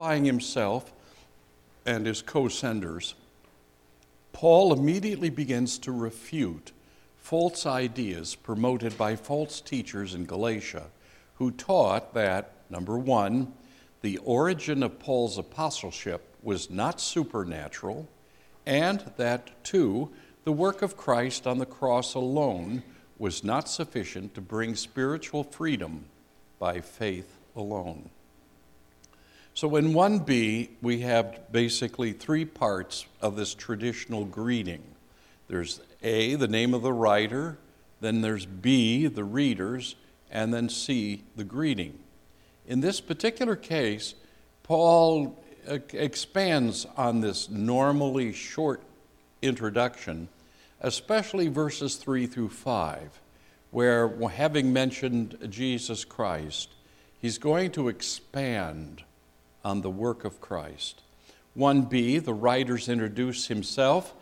himself and his co-senders, Paul immediately begins to refute false ideas promoted by false teachers in Galatia who taught that, number one, the origin of Paul's apostleship was not supernatural, and that, two, the work of Christ on the cross alone was not sufficient to bring spiritual freedom by faith alone. So in 1b, we have basically three parts of this traditional greeting. There's A, the name of the writer, then there's B, the readers, and then C, the greeting. In this particular case, Paul expands on this normally short introduction, especially verses 3 through 5, where, having mentioned Jesus Christ, he's going to expand on the work of Christ. 1b, the writer introduces himself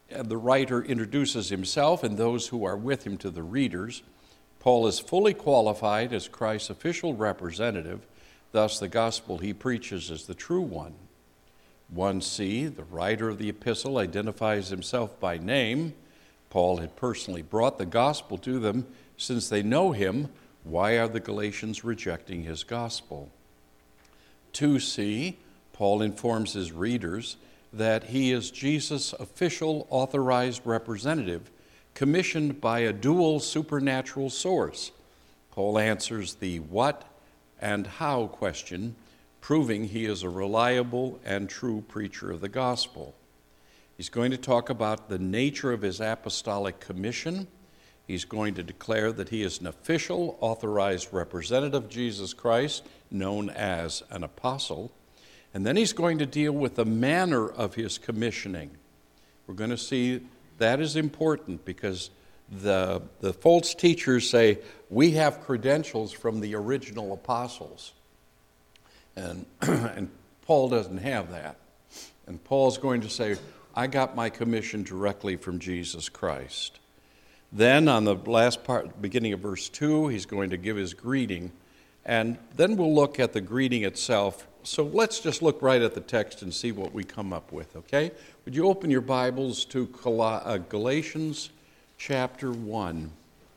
and those who are with him to the readers. Paul is fully qualified as Christ's official representative, thus the gospel he preaches is the true one. 1c, the writer of the epistle identifies himself by name. Paul had personally brought the gospel to them. Since they know him, why are the Galatians rejecting his gospel? 2c, Paul informs his readers that he is Jesus' official authorized representative, commissioned by a dual supernatural source. Paul answers the what and how question, proving he is a reliable and true preacher of the gospel. He's going to talk about the nature of his apostolic commission. He's going to declare that he is an official, authorized representative of Jesus Christ, known as an apostle. And then he's going to deal with the manner of his commissioning. We're going to see that is important because the false teachers say, we have credentials from the original apostles. And Paul doesn't have that. And Paul's going to say, I got my commission directly from Jesus Christ. Then on the last part, beginning of verse 2, he's going to give his greeting. And then we'll look at the greeting itself. So let's just look right at the text and see what we come up with, okay? Would you open your Bibles to Galatians chapter 1.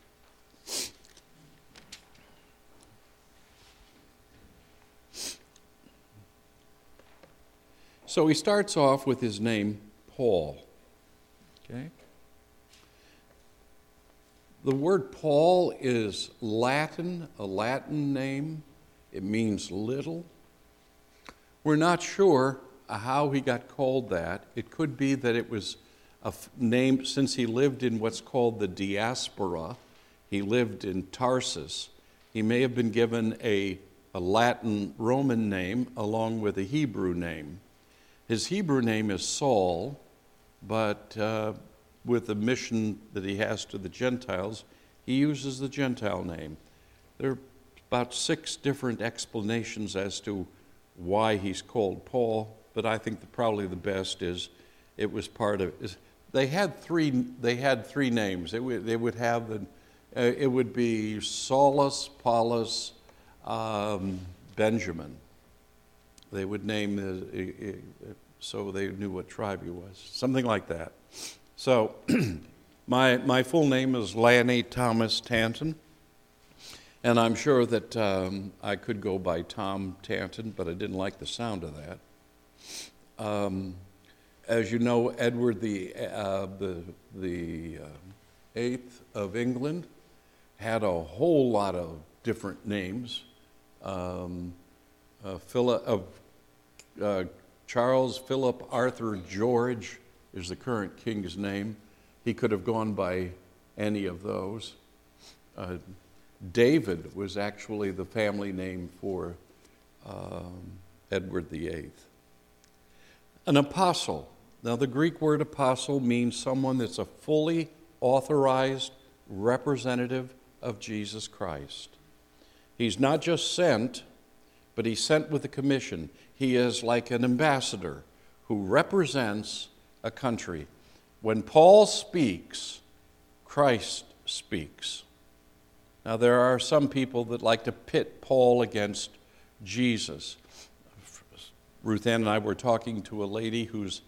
So he starts off with his name, Paul, okay? The word Paul is Latin, a Latin name. It means little. We're not sure how he got called that. It could be that it was a name, since he lived in what's called the diaspora. He lived in Tarsus. He may have been given a Latin Roman name along with a Hebrew name. His Hebrew name is Saul, but with the mission that he has to the Gentiles, he uses the Gentile name. There are about 6 different explanations as to why he's called Paul, but I think probably the best is it was part of. They had three names. They would have it would be Saulus, Paulus, Benjamin. They would name so they knew what tribe he was, something like that. So my full name is Lanny Thomas Tanton, and I'm sure that I could go by Tom Tanton, but I didn't like the sound of that. As you know, Edward the Eighth of England had a whole lot of different names. Charles Philip Arthur George is the current king's name. He could have gone by any of those. David was actually the family name for Edward the Eighth. An apostle. Now, the Greek word apostle means someone that's a fully authorized representative of Jesus Christ. He's not just sent, but he's sent with a commission. He is like an ambassador who represents a country. When Paul speaks, Christ speaks. Now, there are some people that like to pit Paul against Jesus. Ruth Ann and I were talking to a lady whose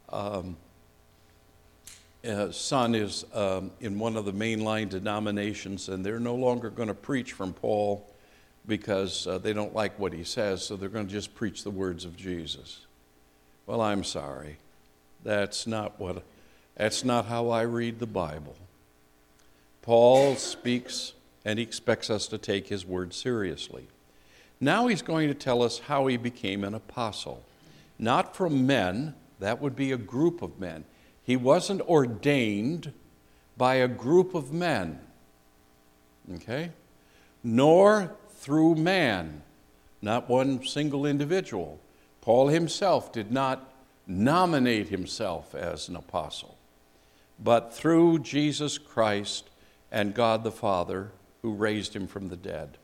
son is in one of the mainline denominations, and they're no longer going to preach from Paul because they don't like what he says, so they're going to just preach the words of Jesus. Well, I'm sorry. That's not how I read the Bible. Paul speaks, and he expects us to take his word seriously. Now he's going to tell us how he became an apostle. Not from men, that would be a group of men. He wasn't ordained by a group of men, okay? Nor through man, not one single individual. Paul himself did not nominate himself as an apostle, but through Jesus Christ and God the Father who raised him from the dead.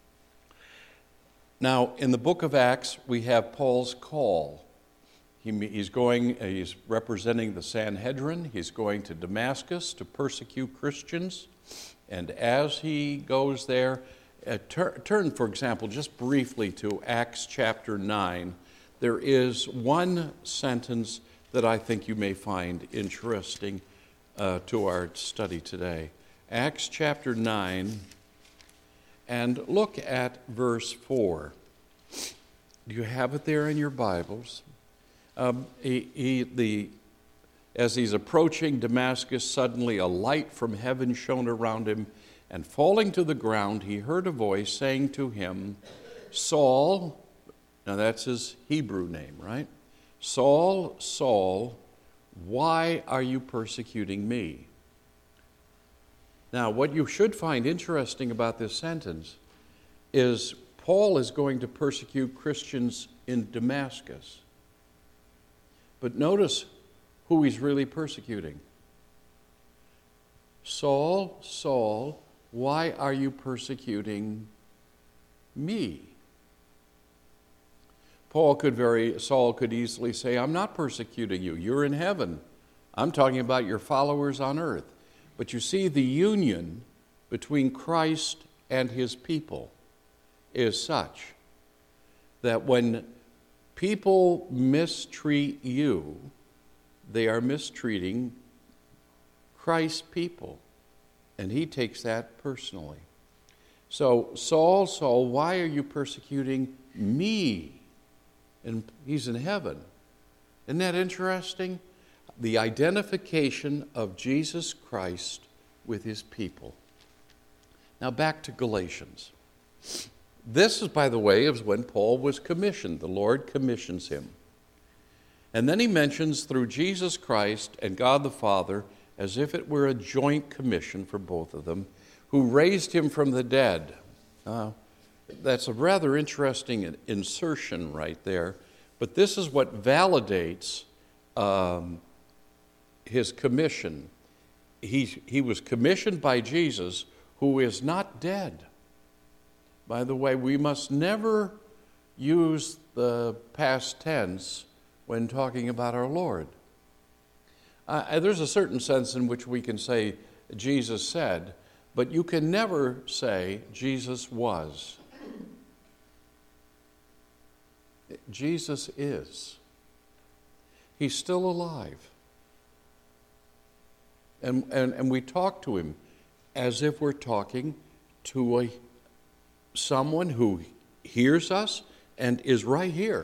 Now, in the book of Acts, we have Paul's call. He's representing the Sanhedrin. He's going to Damascus to persecute Christians. And as he goes there, turn, for example, just briefly to Acts chapter 9. There is one sentence that I think you may find interesting to our study today. Acts chapter 9, and look at verse 4. Do you have it there in your Bibles? As he's approaching Damascus, suddenly a light from heaven shone around him, and falling to the ground, he heard a voice saying to him, Saul, now that's his Hebrew name, right? Saul, Saul, why are you persecuting me? Now, what you should find interesting about this sentence is Paul is going to persecute Christians in Damascus. But notice who he's really persecuting. Saul, Saul, why are you persecuting me? Saul could easily say, I'm not persecuting you. You're in heaven. I'm talking about your followers on earth. But you see, the union between Christ and his people is such that when people mistreat you, they are mistreating Christ's people. And he takes that personally. So, Saul, Saul, why are you persecuting me? And he's in heaven. Isn't that interesting? The identification of Jesus Christ with his people. Now back to Galatians. This is, by the way, is when Paul was commissioned. The Lord commissions him. And then he mentions through Jesus Christ and God the Father, as if it were a joint commission for both of them, who raised him from the dead. That's a rather interesting insertion right there, but this is what validates his commission. He was commissioned by Jesus, who is not dead. By the way, we must never use the past tense when talking about our Lord. There's a certain sense in which we can say Jesus said, but you can never say Jesus was. Jesus is. He's still alive. And we talk to him as if we're talking to someone who hears us and is right here.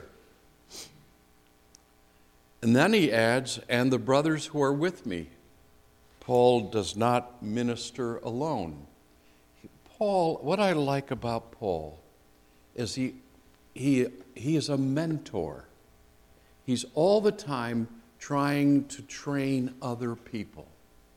And then he adds, and the brothers who are with me. Paul does not minister alone. What I like about Paul is he is a mentor. He's all the time trying to train other people.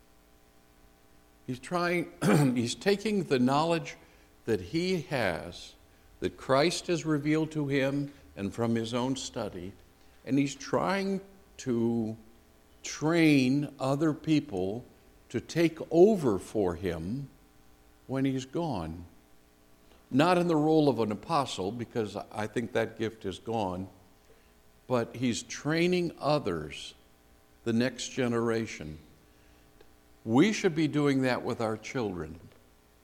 He's taking the knowledge that he has, that Christ has revealed to him and from his own study, and he's trying to train other people to take over for him when he's gone. Not in the role of an apostle, because I think that gift is gone, but he's training others, the next generation. We should be doing that with our children.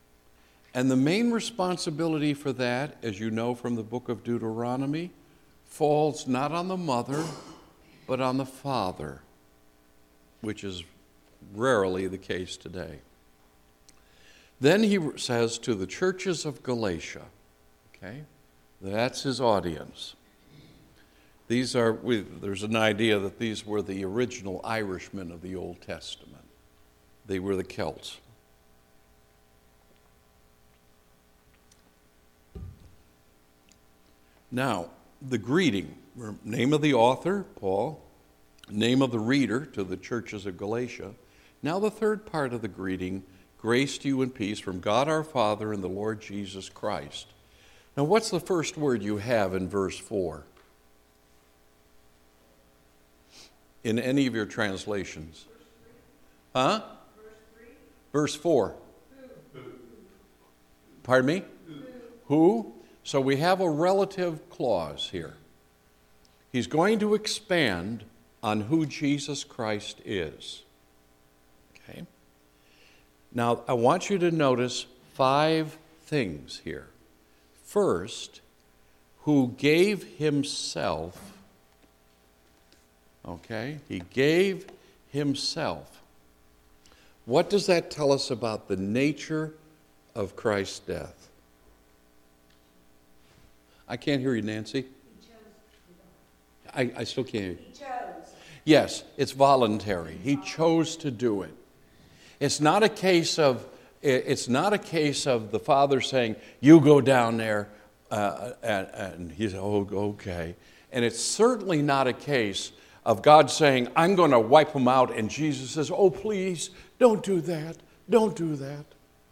And the main responsibility for that, as you know from the book of Deuteronomy, falls not on the mother, but on the father, which is rarely the case today. Then he says to the churches of Galatia, okay, that's his audience. There's an idea that these were the original Irishmen of the Old Testament. They were the Celts. Now, the greeting, name of the author, Paul, name of the reader to the churches of Galatia. Now the third part of the greeting, grace to you and peace from God our Father and the Lord Jesus Christ. Now what's the first word you have in verse 4? In any of your translations? Huh? Verse 4. Pardon me? Who? So we have a relative clause here. He's going to expand on who Jesus Christ is. Okay? Now, I want you to notice 5 things here. First, who gave himself. Okay? He gave himself. What does that tell us about the nature of Christ's death? I can't hear you, Nancy. I still can't hear you. He chose. Yes, it's voluntary. He chose to do it. It's not a case of the Father saying, "You go down there," and he said, "Oh, okay." And it's certainly not a case of God saying, "I'm going to wipe them out," and Jesus says, "Oh, please, don't do that. Don't do that."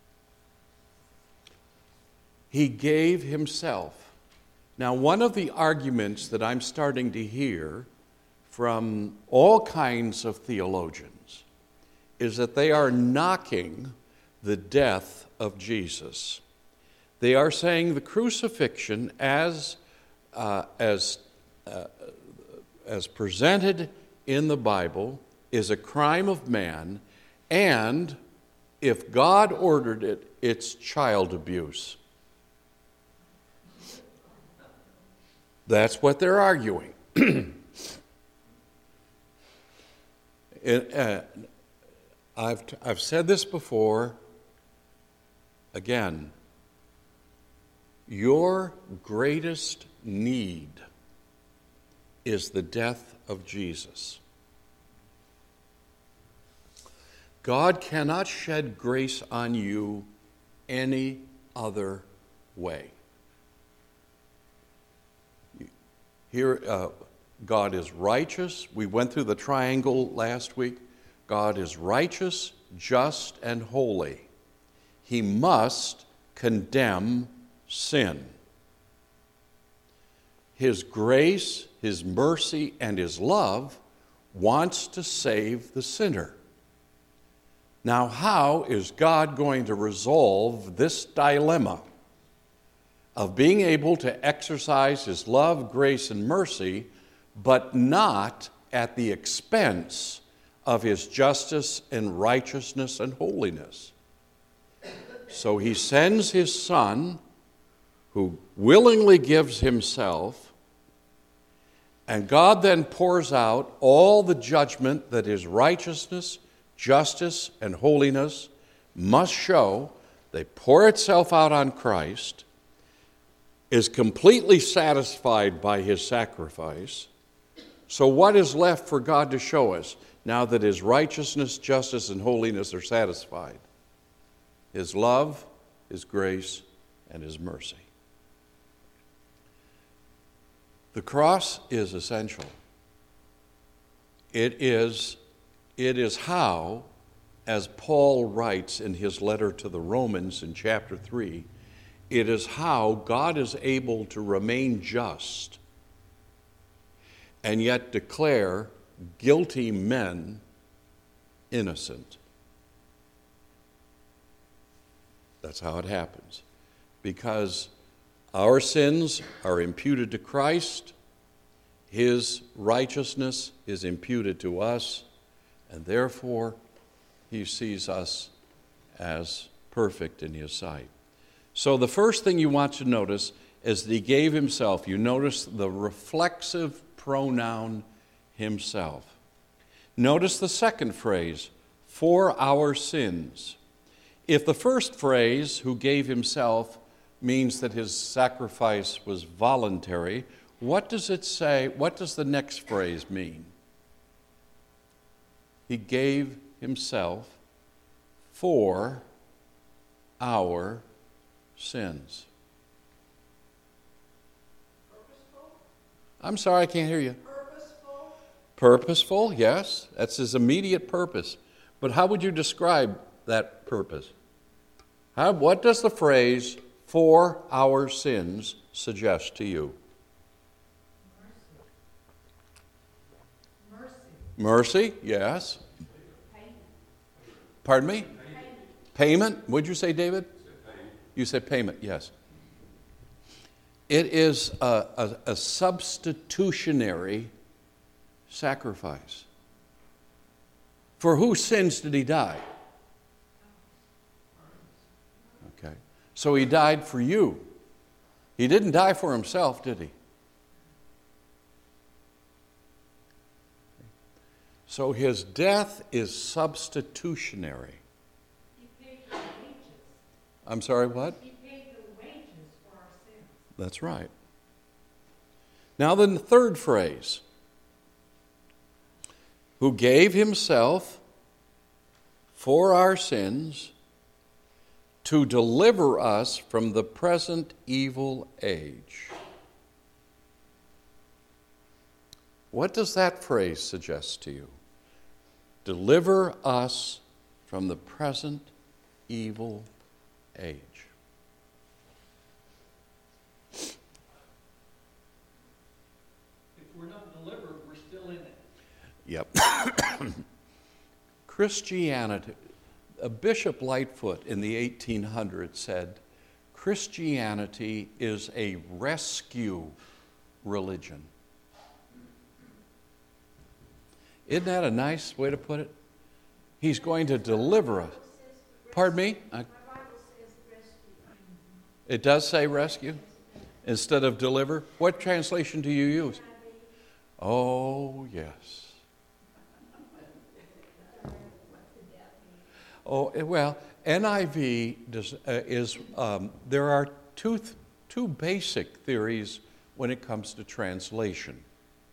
He gave himself. Now, one of the arguments that I'm starting to hear from all kinds of theologians is that they are knocking the death of Jesus. They are saying the crucifixion as presented in the Bible is a crime of man, and if God ordered it, it's child abuse. That's what they're arguing. I've said this before. Again, your greatest need is the death of Jesus. God cannot shed grace on you any other way. Here, God is righteous. We went through the triangle last week. God is righteous, just, and holy. He must condemn sin. His grace, His mercy, and His love wants to save the sinner. Now, how is God going to resolve this dilemma of being able to exercise His love, grace, and mercy, but not at the expense of His justice and righteousness and holiness? So He sends His Son, who willingly gives Himself, and God then pours out all the judgment that His righteousness, justice, and holiness must show. They pour itself out on Christ, is completely satisfied by His sacrifice. So what is left for God to show us now that His righteousness, justice, and holiness are satisfied? His love, His grace, and His mercy. The cross is essential. It is how, as Paul writes in his letter to the Romans in chapter 3, it is how God is able to remain just and yet declare guilty men innocent. That's how it happens. Because our sins are imputed to Christ, His righteousness is imputed to us, and therefore He sees us as perfect in His sight. So the first thing you want to notice is that he gave himself. You notice the reflexive pronoun himself. Notice the second phrase, for our sins. If the first phrase, who gave himself, means that his sacrifice was voluntary, what does it say? What does the next phrase mean? He gave himself for our sins. Purposeful? I'm sorry, I can't hear you. Purposeful? Purposeful, yes. That's his immediate purpose. But how would you describe that purpose? What does the phrase, for our sins, suggest to you? Mercy. Mercy, yes. Payment. Pardon me? Payment. Payment? Would you say, David? You said payment, yes. It is a substitutionary sacrifice. For whose sins did he die? Okay. So he died for you. He didn't die for himself, did he? So his death is substitutionary. He paid the wages. I'm sorry, what? He paid the wages for our sins. That's right. Now then, the third phrase, who gave himself for our sins to deliver us from the present evil age. What does that phrase suggest to you? Deliver us from the present evil age. If we're not delivered, we're still in it. Yep. Christianity, Bishop Lightfoot in the 1800s said, Christianity is a rescue religion. Isn't that a nice way to put it? He's going to deliver us. Pardon me? My Bible says rescue. It does say rescue instead of deliver. What translation do you use? Oh, yes. Oh, well, NIV there are two basic theories when it comes to translation.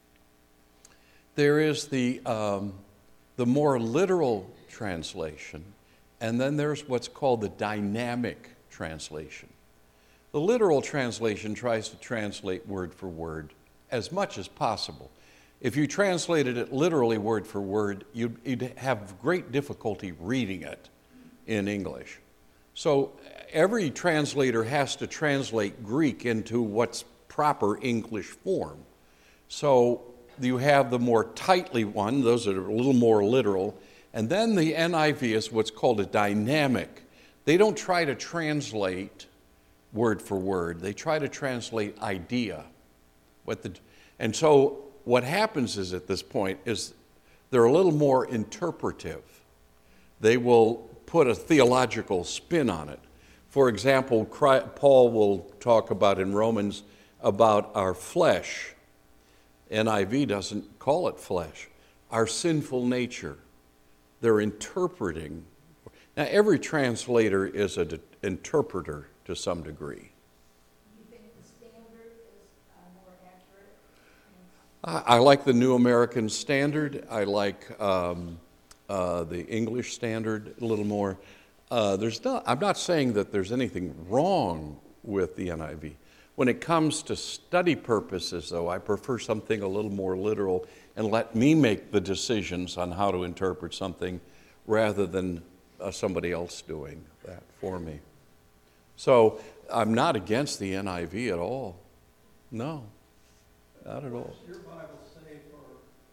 There is the more literal translation, and then there's what's called the dynamic translation. The literal translation tries to translate word for word as much as possible. If you translated it literally word for word, you'd have great difficulty reading it in English. So every translator has to translate Greek into what's proper English form. So you have the more tightly one, those that are a little more literal, and then the NIV is what's called a dynamic. They don't try to translate word for word. They try to translate idea. And so what happens is at this point is they're a little more interpretive. They will put a theological spin on it. For example, Paul will talk about in Romans about our flesh. NIV doesn't call it flesh. Our sinful nature. They're interpreting. Now, every translator is an interpreter to some degree. Do you think the standard is more accurate? I like the New American Standard. I like the English Standard a little more. I'm not saying that there's anything wrong with the NIV. When it comes to study purposes, though, I prefer something a little more literal and let me make the decisions on how to interpret something rather than somebody else doing that for me. So I'm not against the NIV at all. No, not at all. What does your Bible say for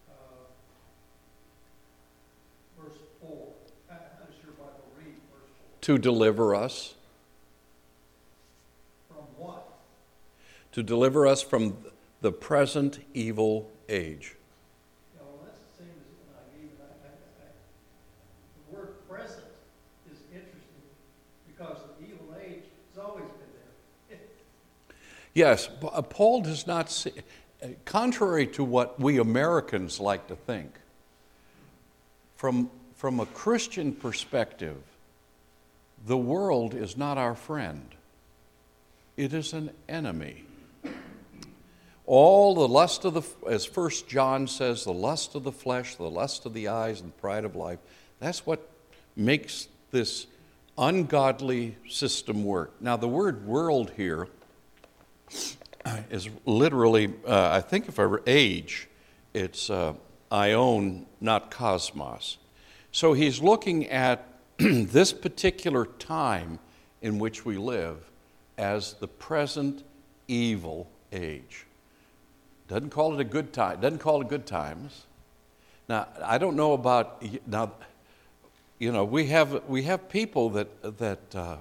verse 4? How does your Bible read verse 4? To deliver us. From what? To deliver us from the present evil age. Yeah, well, that's the same as NIV, but the word present is interesting because the evil age has always been there. Yes, Paul does not see, contrary to what we Americans like to think, from a Christian perspective, the world is not our friend. It is an enemy. All the lust of the, as 1 John says, the lust of the flesh, the lust of the eyes, and the pride of life, that's what makes this ungodly system work. Now, the word world here is literally, I think if I were age, it's ion, not cosmos. So he's looking at this particular time in which we live as the present evil age. Doesn't call it a good time. Doesn't call it good times. Now, I don't know about now. You know, we have people that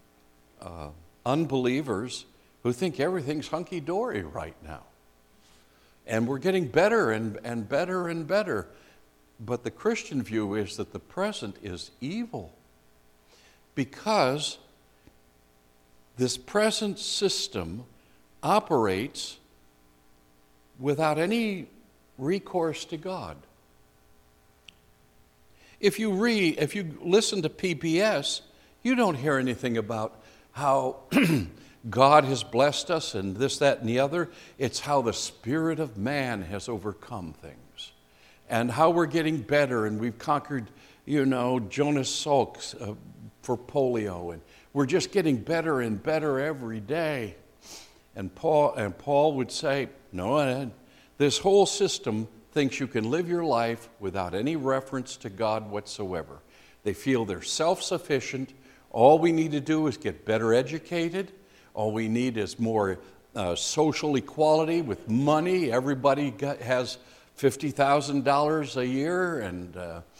unbelievers who think everything's hunky dory right now, and we're getting better and better and better. But the Christian view is that the present is evil, because this present system operates without any recourse to God. If you listen to PBS, you don't hear anything about how God has blessed us and this, that, and the other. It's how the spirit of man has overcome things, and how we're getting better, and we've conquered, Jonas Salk for polio, and we're just getting better and better every day. And Paul would say, no, this whole system thinks you can live your life without any reference to God whatsoever. They feel they're self-sufficient. All we need to do is get better educated. All we need is more social equality with money. Everybody has $50,000 a year, and,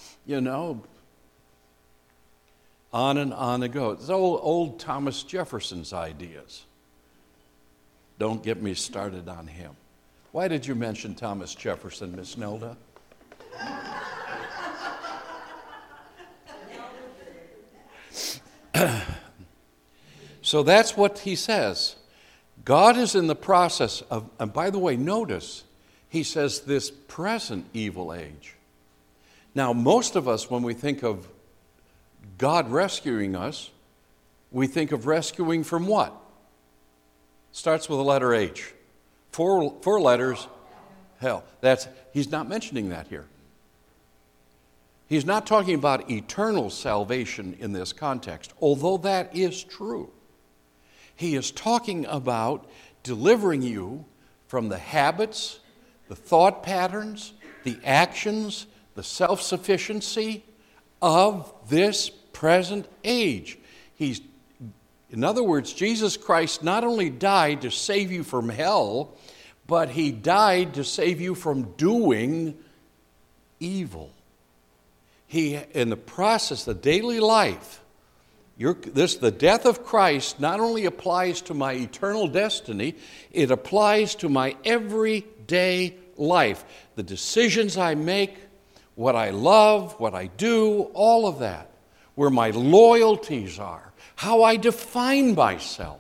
on and on it goes. It's old Thomas Jefferson's ideas. Don't get me started on him. Why did you mention Thomas Jefferson, Miss Nelda? So that's what he says. God is in the process of, and by the way, notice, he says this present evil age. Now, most of us, when we think of God rescuing us, we think of rescuing from what? Starts with the letter H. Four letters, hell. He's not mentioning that here. He's not talking about eternal salvation in this context, although that is true. He is talking about delivering you from the habits, the thought patterns, the actions, the self-sufficiency of this present age. In other words, Jesus Christ not only died to save you from hell, but he died to save you from doing evil. In the process, the daily life, the death of Christ not only applies to my eternal destiny, it applies to my everyday life. The decisions I make, what I love, what I do, all of that, where my loyalties are, how I define myself.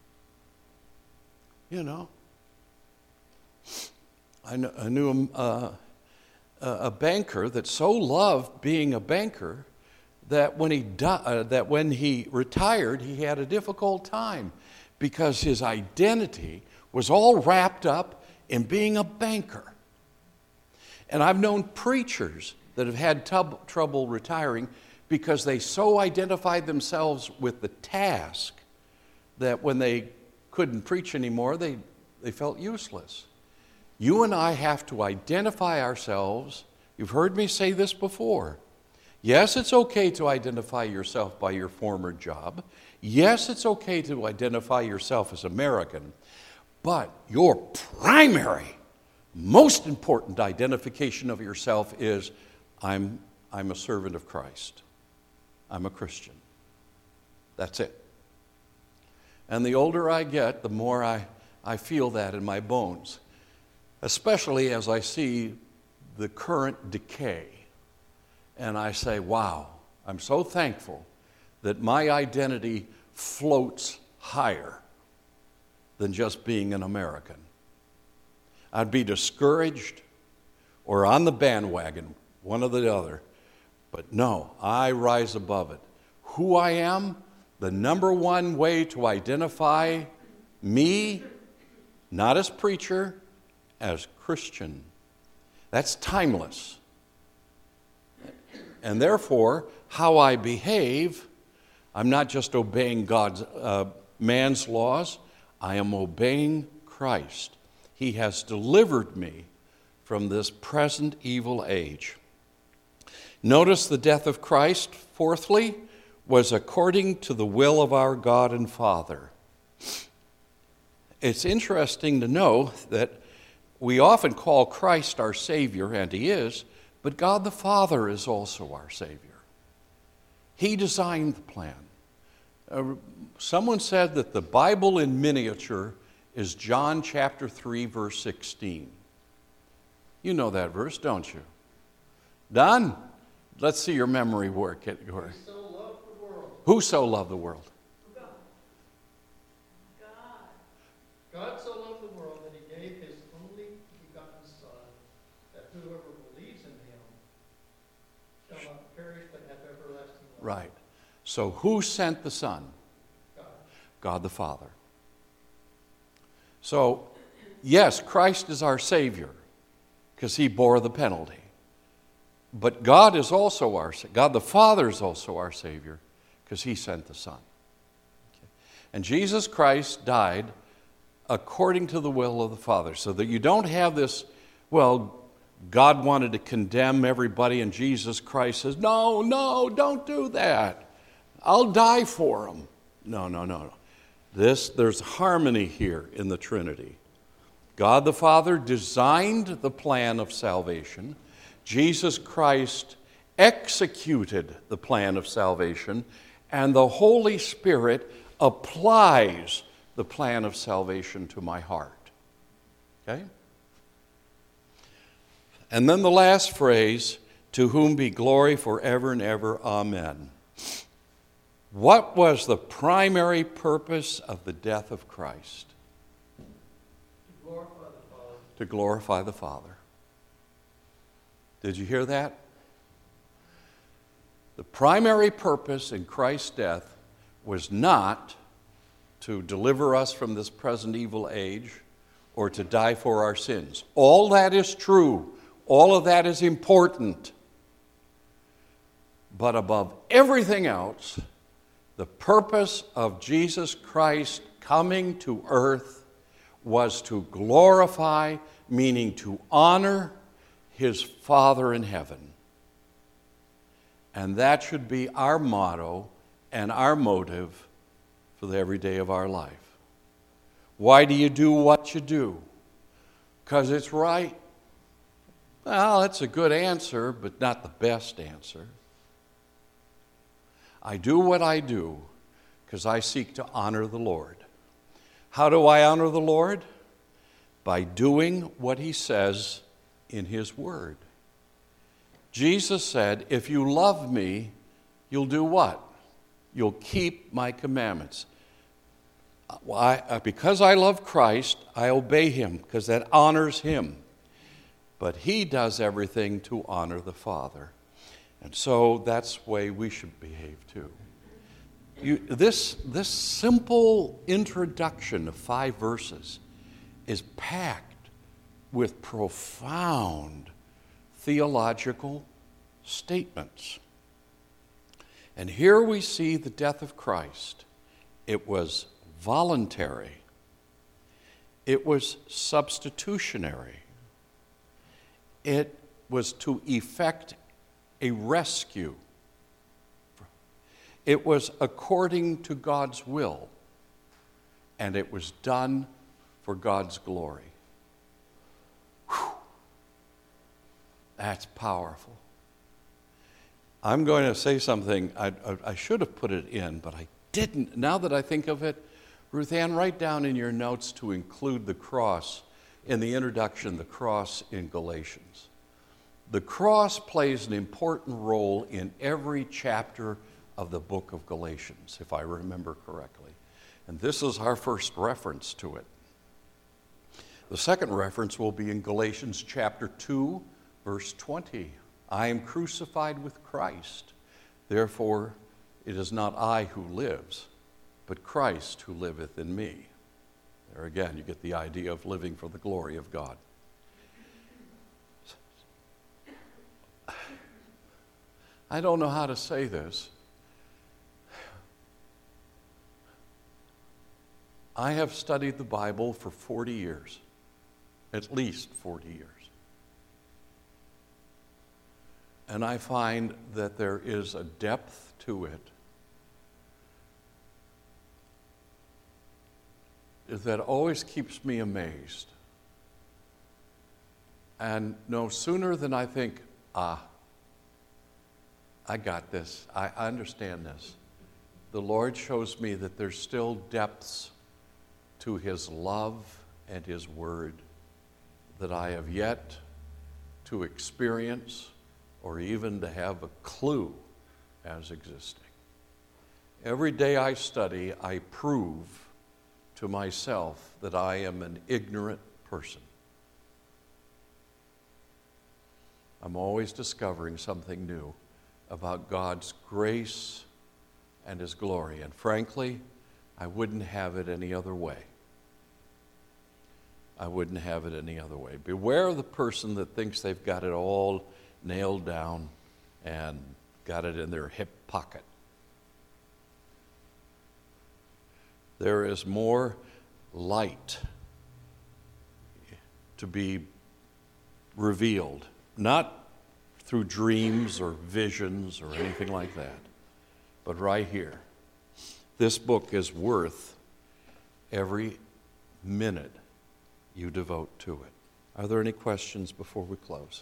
I knew a banker that so loved being a banker that when he retired, he had a difficult time because his identity was all wrapped up in being a banker. And I've known preachers that have had trouble retiring because they so identified themselves with the task that when they couldn't preach anymore, they felt useless. You and I have to identify ourselves. You've heard me say this before. Yes, it's okay to identify yourself by your former job. Yes, it's okay to identify yourself as American. But your primary, most important identification of yourself is, I'm a servant of Christ. I'm a Christian. That's it. And the older I get, the more I feel that in my bones, especially as I see the current decay. And I say, wow, I'm so thankful that my identity floats higher than just being an American. I'd be discouraged or on the bandwagon, one or the other. But no, I rise above it. Who I am, the number one way to identify me, not as preacher, as Christian. That's timeless. And therefore, how I behave, I'm not just obeying man's laws, I am obeying Christ. He has delivered me from this present evil age. Notice the death of Christ, fourthly, was according to the will of our God and Father. It's interesting to know that we often call Christ our Savior, and He is, but God the Father is also our Savior. He designed the plan. Someone said that the Bible in miniature is John chapter 3, verse 16. You know that verse, don't you? Don, let's see your memory work. Who so loved the world? Who so loved the world? God. God so loved the world that He gave His only begotten Son, that whoever believes in Him shall not perish but have everlasting life. Right. So who sent the Son? God. God the Father. So, yes, Christ is our Savior because He bore the penalty. But God is also God the Father is also our Savior because He sent the Son. Okay. And Jesus Christ died according to the will of the Father, so that you don't have this, well, God wanted to condemn everybody and Jesus Christ says, no, don't do that. I'll die for them. No. There's harmony here in the Trinity. God the Father designed the plan of salvation. Jesus Christ executed the plan of salvation, and the Holy Spirit applies the plan of salvation to my heart. Okay? And then the last phrase, to whom be glory forever and ever, amen. What was the primary purpose of the death of Christ? To glorify the Father. To glorify the Father. Did you hear that? The primary purpose in Christ's death was not to deliver us from this present evil age or to die for our sins. All that is true. All of that is important. But above everything else, the purpose of Jesus Christ coming to earth was to glorify, meaning to honor His Father in heaven. And that should be our motto and our motive for the every day of our life. Why do you do what you do? Because it's right. Well, that's a good answer, but not the best answer. I do what I do because I seek to honor the Lord. How do I honor the Lord? By doing what He says in His Word. Jesus said, if you love me, you'll do what? You'll keep my commandments. Because I love Christ, I obey Him because that honors Him. But He does everything to honor the Father. And so that's the way we should behave too. This simple introduction of 5 verses is packed with profound theological statements. And here we see the death of Christ. It was voluntary. It was substitutionary. It was to effect a rescue. It was according to God's will, and it was done for God's glory. Whew. That's powerful. I'm going to say something. I should have put it in, but I didn't. Now that I think of it, Ruth Ann, write down in your notes to include the cross in the introduction, the cross in Galatians. The cross plays an important role in every chapter of the book of Galatians, if I remember correctly. And this is our first reference to it. The second reference will be in Galatians chapter 2, verse 20. I am crucified with Christ. Therefore, it is not I who lives, but Christ who liveth in me. There again, you get the idea of living for the glory of God. I don't know how to say this. I have studied the Bible for 40 years, at least 40 years. And I find that there is a depth to it that always keeps me amazed. And no sooner than I think, I got this, I understand this, the Lord shows me that there's still depths to His love and His word that I have yet to experience or even to have a clue as existing. Every day I study, I prove to myself that I am an ignorant person. I'm always discovering something new about God's grace and His glory. And frankly, I wouldn't have it any other way. I wouldn't have it any other way. Beware of the person that thinks they've got it all nailed down and got it in their hip pocket. There is more light to be revealed, not through dreams or visions or anything like that, but right here. This book is worth every minute you devote to it. Are there any questions before we close?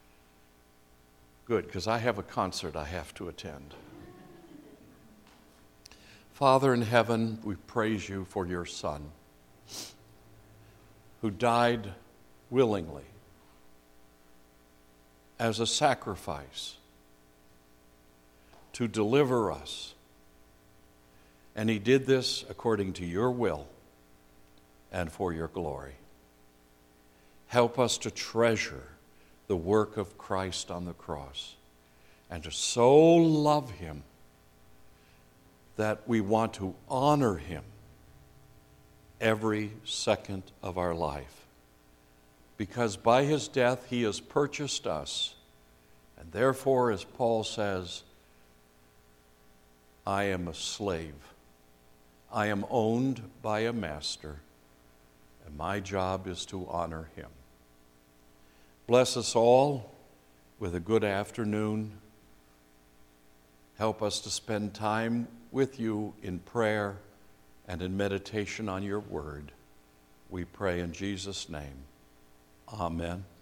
Good, because I have a concert I have to attend. Father in heaven, we praise you for your Son, who died willingly as a sacrifice to deliver us. And He did this according to your will and for your glory. Help us to treasure the work of Christ on the cross and to so love Him that we want to honor Him every second of our life. Because by His death He has purchased us, and therefore, as Paul says, I am a slave. I am owned by a master, and my job is to honor Him. Bless us all with a good afternoon. Help us to spend time with you in prayer and in meditation on your word. We pray in Jesus' name. Amen.